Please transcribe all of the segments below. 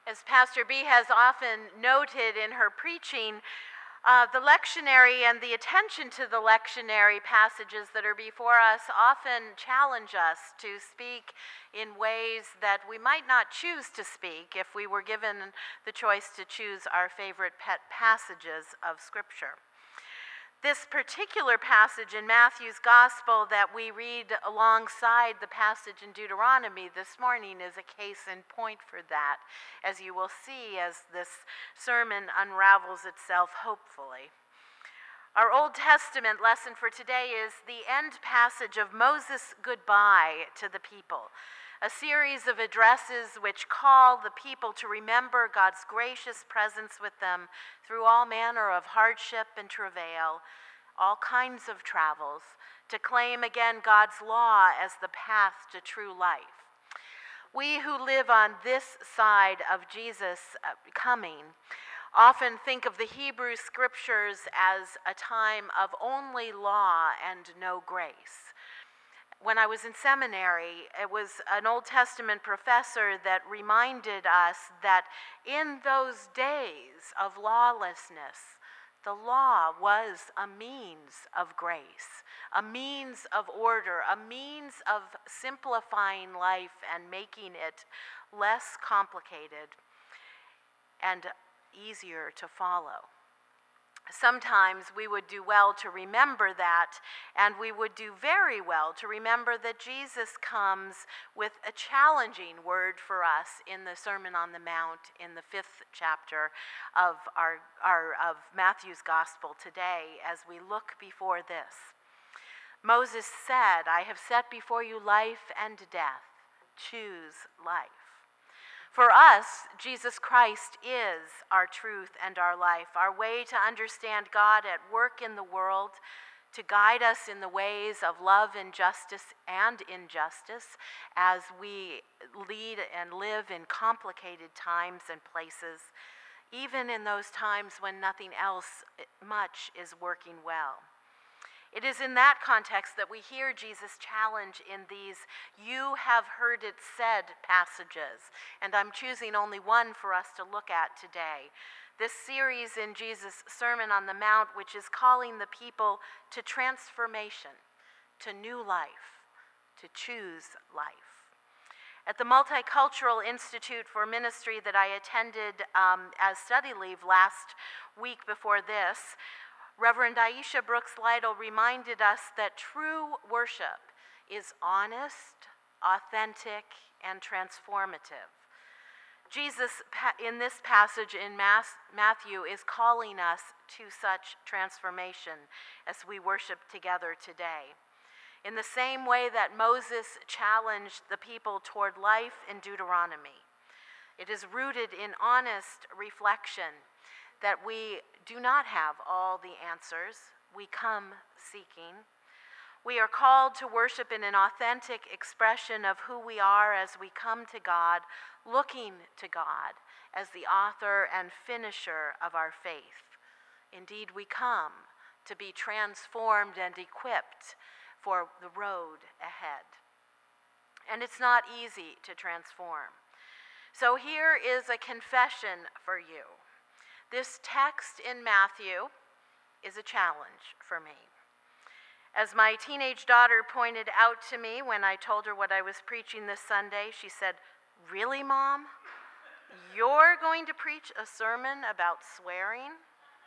As Pastor B has often noted in her preaching, the lectionary and the attention to the lectionary passages that are before us often challenge us to speak in ways that we might not choose to speak if we were given the choice to choose our favorite pet passages of Scripture. This particular passage in Matthew's Gospel that we read alongside the passage in Deuteronomy this morning is a case in point for that, as you will see as this sermon unravels itself hopefully. Our Old Testament lesson for today is the end passage of Moses' goodbye to the people, a series of addresses which call the people to remember God's gracious presence with them through all manner of hardship and travail, all kinds of travels, to claim again God's law as the path to true life. We who live on this side of Jesus' coming often think of the Hebrew Scriptures as a time of only law and no grace. When I was in seminary, it was an Old Testament professor that reminded us that in those days of lawlessness, the law was a means of grace, a means of order, a means of simplifying life and making it less complicated and easier to follow. Sometimes we would do well to remember that, and we would do very well to remember that Jesus comes with a challenging word for us in the Sermon on the Mount in the 5th chapter of of Matthew's Gospel today as we look before this. Moses said, "I have set before you life and death. Choose life." For us, Jesus Christ is our truth and our life, our way to understand God at work in the world, to guide us in the ways of love and justice and injustice as we lead and live in complicated times and places, even in those times when nothing else much is working well. It is in that context that we hear Jesus' challenge in these "you have heard it said" passages, and I'm choosing only one for us to look at today. This series in Jesus' Sermon on the Mount, which is calling the people to transformation, to new life, to choose life. At the Multicultural Institute for Ministry that I attended as study leave last week before this, Reverend Aisha Brooks Lytle reminded us that true worship is honest, authentic, and transformative. Jesus, in this passage in Matthew, is calling us to such transformation as we worship together today. In the same way that Moses challenged the people toward life in Deuteronomy, it is rooted in honest reflection that we do not have all the answers we come seeking. We are called to worship in an authentic expression of who we are as we come to God, looking to God as the author and finisher of our faith. Indeed, we come to be transformed and equipped for the road ahead. And it's not easy to transform. So here is a confession for you. This text in Matthew is a challenge for me. As my teenage daughter pointed out to me when I told her what I was preaching this Sunday, she said, "Really, Mom? You're going to preach a sermon about swearing?"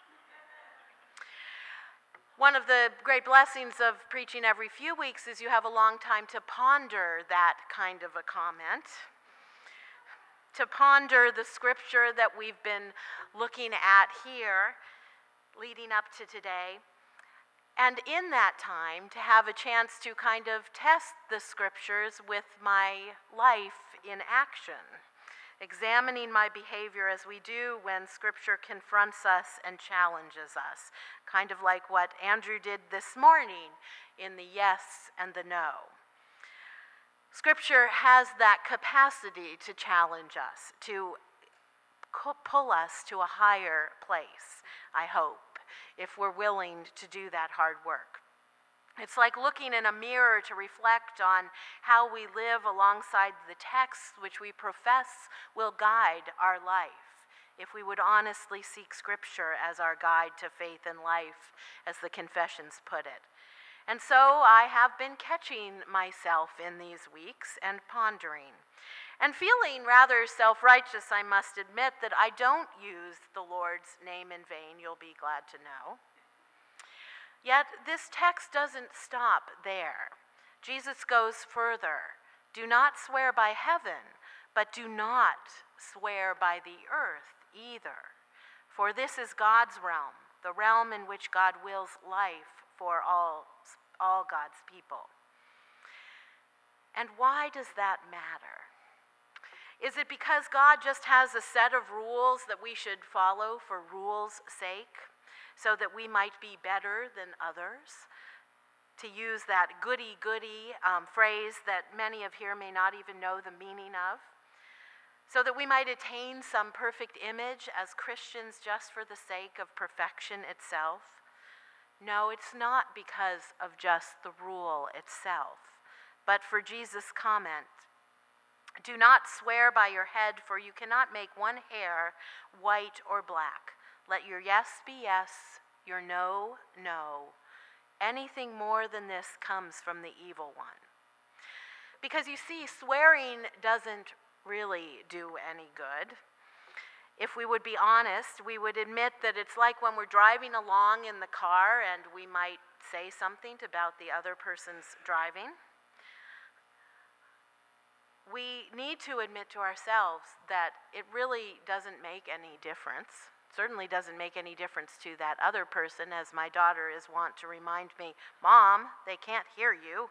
One of the great blessings of preaching every few weeks is you have a long time to ponder that kind of a comment, to ponder the scripture that we've been looking at here leading up to today, and in that time to have a chance to kind of test the scriptures with my life in action, examining my behavior as we do when scripture confronts us and challenges us, kind of like what Andrew did this morning in the yes and the no. Scripture has that capacity to challenge us, to pull us to a higher place, I hope, if we're willing to do that hard work. It's like looking in a mirror to reflect on how we live alongside the texts which we profess will guide our life, if we would honestly seek Scripture as our guide to faith and life, as the Confessions put it. And so I have been catching myself in these weeks and pondering, and feeling rather self-righteous, I must admit, that I don't use the Lord's name in vain, you'll be glad to know. Yet this text doesn't stop there. Jesus goes further. Do not swear by heaven, but do not swear by the earth either. For this is God's realm, the realm in which God wills life for all God's people. And why does that matter? Is it because God just has a set of rules that we should follow for rules' sake, so that we might be better than others? To use that goody-goody phrase that many of here may not even know the meaning of, so that we might attain some perfect image as Christians just for the sake of perfection itself? No, it's not because of just the rule itself, but for Jesus' comment, do not swear by your head, for you cannot make one hair white or black. Let your yes be yes, your no, no. Anything more than this comes from the evil one. Because you see, swearing doesn't really do any good. If we would be honest, we would admit that it's like when we're driving along in the car and we might say something about the other person's driving. We need to admit to ourselves that it really doesn't make any difference. Certainly doesn't make any difference to that other person, as my daughter is wont to remind me, Mom, they can't hear you.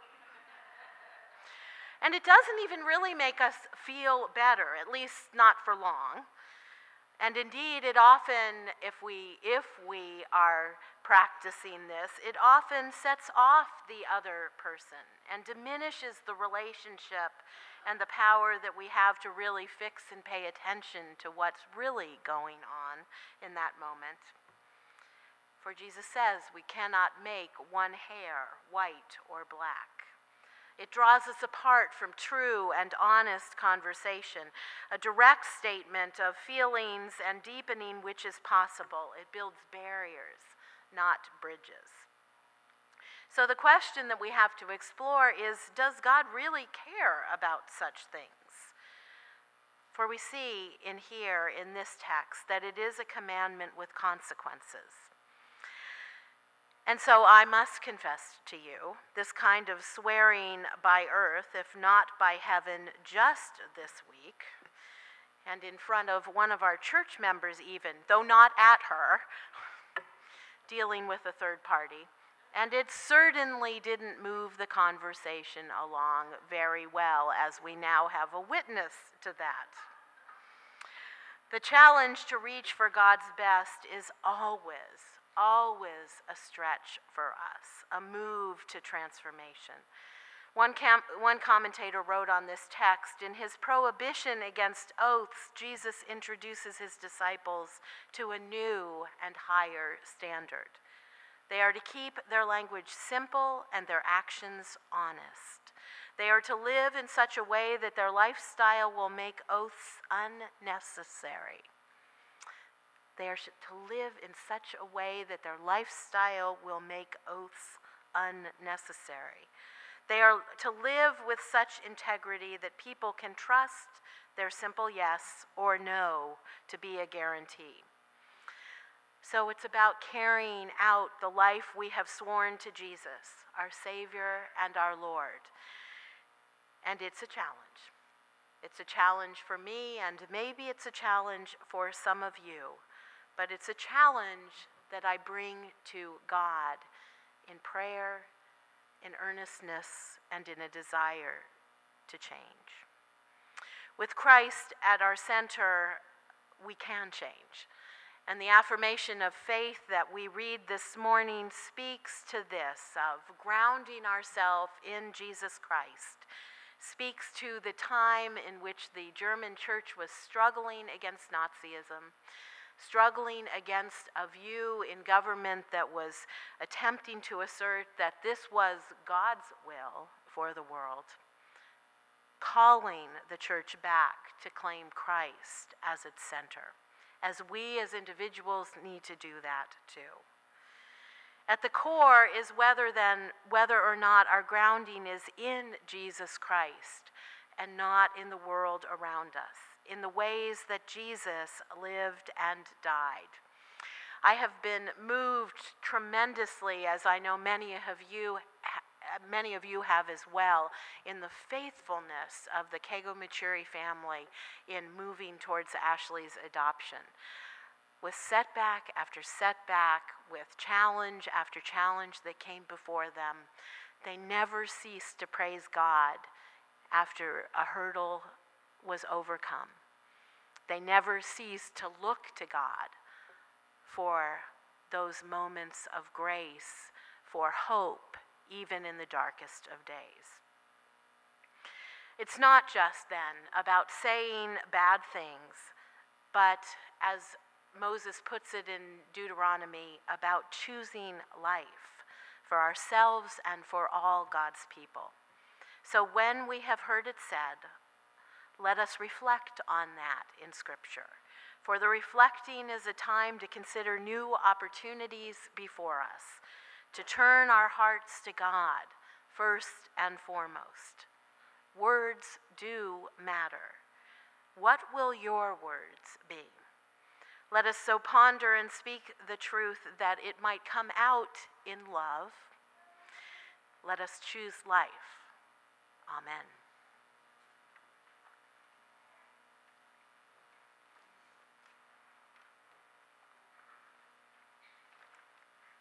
And it doesn't even really make us feel better, at least not for long. And indeed, it often, if we are practicing this, it often sets off the other person and diminishes the relationship and the power that we have to really fix and pay attention to what's really going on in that moment. For Jesus says we cannot make one hair white or black. It draws us apart from true and honest conversation, a direct statement of feelings and deepening which is possible. It builds barriers, not bridges. So the question that we have to explore is, does God really care about such things? For we see in this text that it is a commandment with consequences. And so I must confess to you, this kind of swearing by earth, if not by heaven, just this week, and in front of one of our church members even, though not at her, dealing with a third party, and it certainly didn't move the conversation along very well, as we now have a witness to that. The challenge to reach for God's best is always a stretch for us, a move to transformation. One commentator wrote on this text, in his prohibition against oaths, Jesus introduces his disciples to a new and higher standard. They are to keep their language simple and their actions honest. They are to live in such a way that their lifestyle will make oaths unnecessary. They are to live in such a way that their lifestyle will make oaths unnecessary. They are to live with such integrity that people can trust their simple yes or no to be a guarantee. So it's about carrying out the life we have sworn to Jesus, our Savior and our Lord. And it's a challenge. It's a challenge for me, and maybe it's a challenge for some of you. But it's a challenge that I bring to God in prayer, in earnestness, and in a desire to change. With Christ at our center, we can change. And the affirmation of faith that we read this morning speaks to this, of grounding ourselves in Jesus Christ, speaks to the time in which the German church was struggling against Nazism, struggling against a view in government that was attempting to assert that this was God's will for the world, calling the church back to claim Christ as its center, as we as individuals need to do that too. At the core is whether or not our grounding is in Jesus Christ and not in the world around us, in the ways that Jesus lived and died. I have been moved tremendously, as I know many of you have as well, in the faithfulness of the Kego-Machuri family in moving towards Ashley's adoption. With setback after setback, with challenge after challenge that came before them, they never ceased to praise God after a hurdle was overcome. They never ceased to look to God for those moments of grace, for hope, even in the darkest of days. It's not just then about saying bad things, but as Moses puts it in Deuteronomy, about choosing life for ourselves and for all God's people. So when we have heard it said, let us reflect on that in Scripture. For the reflecting is a time to consider new opportunities before us, to turn our hearts to God first and foremost. Words do matter. What will your words be? Let us so ponder and speak the truth that it might come out in love. Let us choose life. Amen.